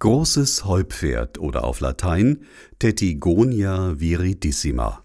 Großes Heupferd oder auf Latein Tetigonia viridissima.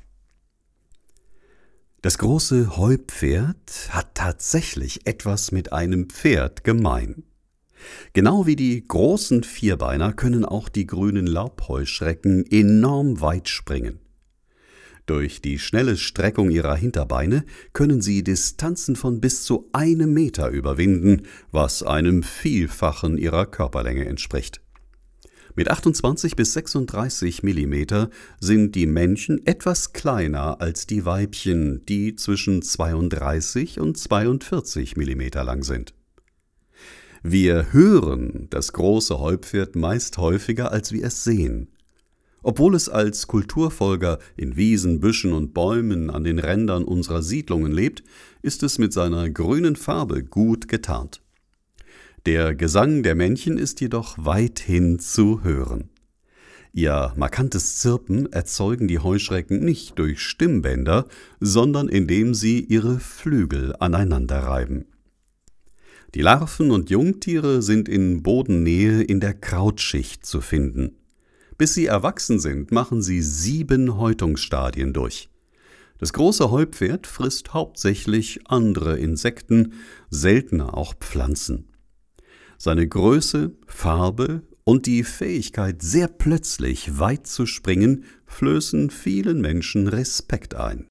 Das große Heupferd hat tatsächlich etwas mit einem Pferd gemein. Genau wie die großen Vierbeiner können auch die grünen Laubheuschrecken enorm weit springen. Durch die schnelle Streckung ihrer Hinterbeine können sie Distanzen von bis zu 1 Meter überwinden, was einem Vielfachen ihrer Körperlänge entspricht. Mit 28 bis 36 Millimeter sind die Männchen etwas kleiner als die Weibchen, die zwischen 32 und 42 Millimeter lang sind. Wir hören das große Heupferd meist häufiger, als wir es sehen. Obwohl es als Kulturfolger in Wiesen, Büschen und Bäumen an den Rändern unserer Siedlungen lebt, ist es mit seiner grünen Farbe gut getarnt. Der Gesang der Männchen ist jedoch weithin zu hören. Ihr markantes Zirpen erzeugen die Heuschrecken nicht durch Stimmbänder, sondern indem sie ihre Flügel aneinander reiben. Die Larven und Jungtiere sind in Bodennähe in der Krautschicht zu finden. Bis sie erwachsen sind, machen sie 7 Häutungsstadien durch. Das große Heupferd frisst hauptsächlich andere Insekten, seltener auch Pflanzen. Seine Größe, Farbe und die Fähigkeit, sehr plötzlich weit zu springen, flößen vielen Menschen Respekt ein.